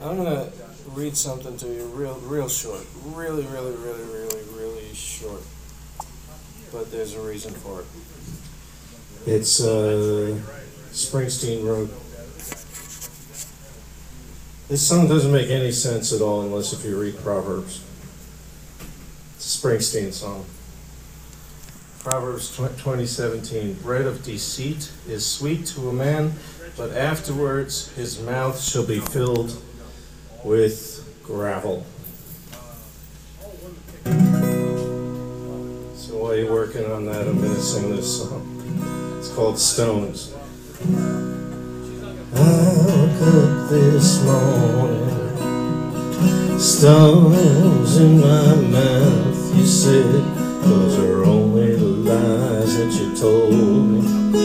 I'm gonna read something to you real short. Really short. But there's a reason for it. It's Springsteen wrote. This song doesn't make any sense at all unless if you read Proverbs. It's a Springsteen song. Proverbs 20:17. Bread of deceit is sweet to a man, but afterwards his mouth shall be filled with gravel. So while you're working on that, I'm going to sing this song. It's called Stones. I woke up this morning, stones in my mouth. You said those are only the lies that you told me.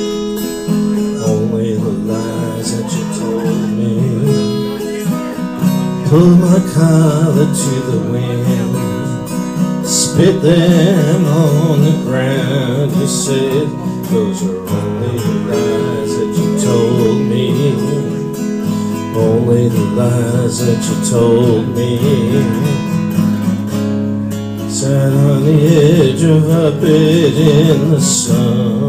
Only the lies that you told me. Pull my collar to the wind, spit them on the ground. You said those are only the lies that you told me. Only the lies that you told me. Sat on the edge of a bed in the sun.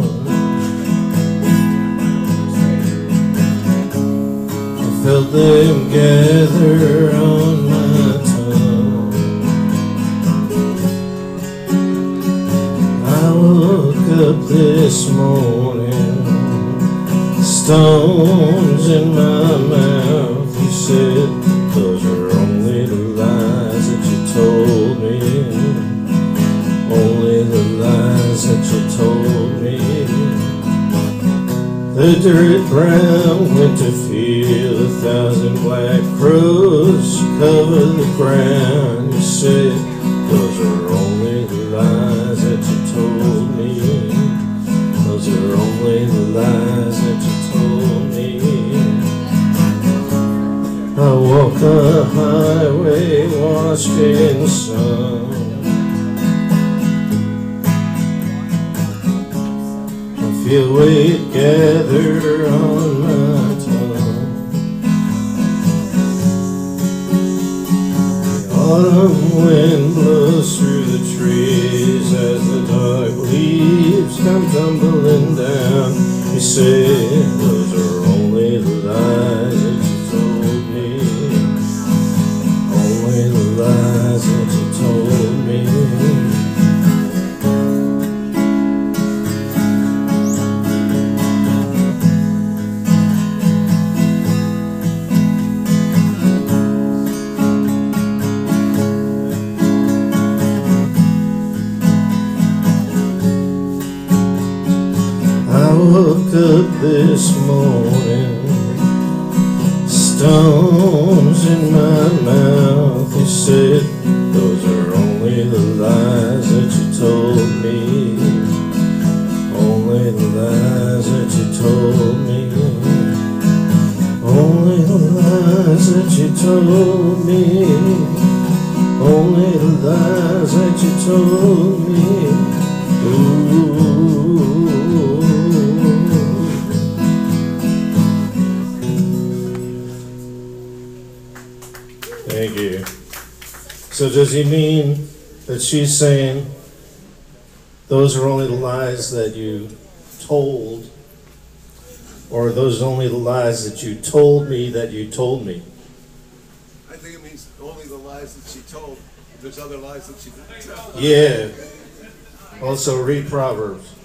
I felt them gather on my tongue. I woke up this morning, stones in my mouth. You said those are only the lies that you told me. Only the lies that you told me. The dirt brown winter field, 1,000 black crows cover the ground. You said those are only the lies that you told me. Those are only the lies that you told me. I walk a highway washed in the sun. Feel weight gather on my tongue. The autumn wind blows through the trees as the dark leaves come tumbling down. You say those are only the lies that you told me. Only the lies that you told me. I woke up this morning, stones in my mouth. You said those are only the lies that you told me. Only the lies that you told me. Only the lies that you told me. Only the lies that you told me. Ooh. Thank you. So does he mean that she's saying those are only the lies that you told, or are those only the lies that you told me that you told me? I think it means only the lies that she told. There's other lies that she didn't tell. Yeah. Also read Proverbs.